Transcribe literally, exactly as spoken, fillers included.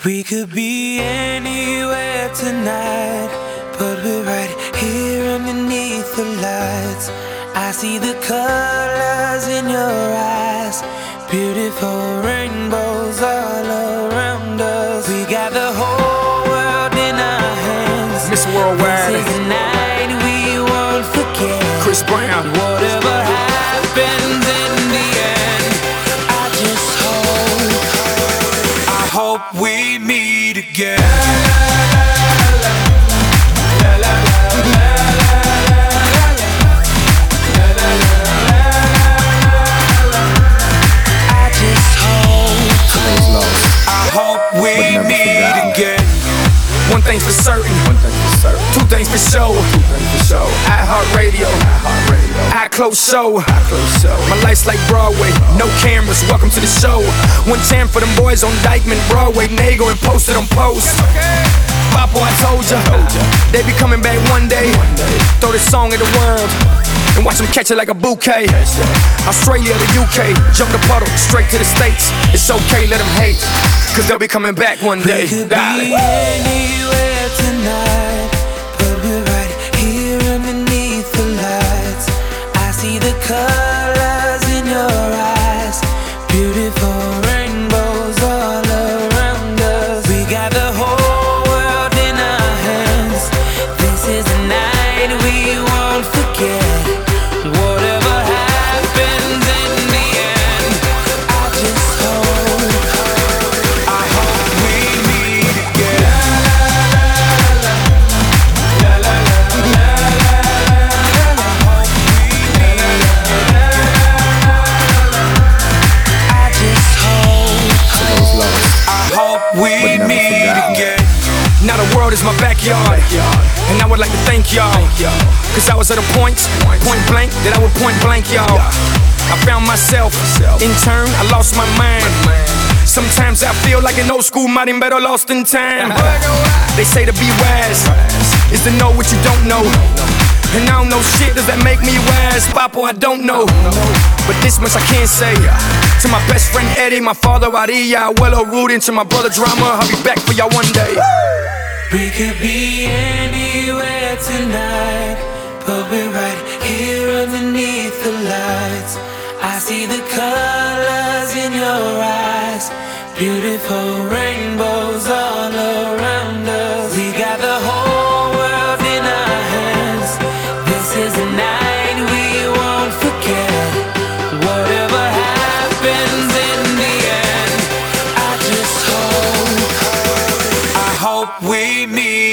We could be anywhere tonight, but we're right here underneath the lights. I see the colors in your eyes, beautiful rainbows all around us. We got the whole world in our hands. Miss Worldwide. This is a night we won't forget. Chris Brown. Whatever happens in the end, I just hope, I hope we meet again. We meet again. One thing's for certain, one thing for certain. Two things for sure, two things for sure. iHeartRadio, iHeartRadio. I close show, I close show. My life's like Broadway, no cameras. Welcome to the show. One time for them boys on Dykeman, Broadway, Nago and posted on post. Papo, I told ya, they be coming back one day. Throw this song at the world and watch them catch it like a bouquet. Australia to U K, jump the puddle, straight to the States. It's okay, let them hate, cause they'll be coming back one day. We could be anywhere tonight, but we're right here underneath the lights. I see the colors in your eyes, beautiful rainbows all around us. We got the whole world in our hands. This is a night we won't forget. Whatever happens in the end, I just hope, I hope we meet again. La la la la la la la. I hope we meet again. I just hope, I hope we meet again. Now the world is my backyard, and I would like to thank y'all, cause I was at a point, point blank, that I would point blank y'all. I found myself, in turn I lost my mind. Sometimes I feel like an old school marimbero lost in time. They say to be wise is to know what you don't know, and I don't know shit, does that make me wise? Papo, I don't know, but this much I can say. To my best friend Eddie, my father Aria, Abuelo Rudy, to my brother Drama, I'll be back for y'all one day. We could be anywhere tonight, but we're right here underneath the lights. I see the colors in your eyes, beautiful rainbows all around us. We got the whole world in our hands. This is a night we won't forget. Whatever happens in the end, I just hope, I hope we meet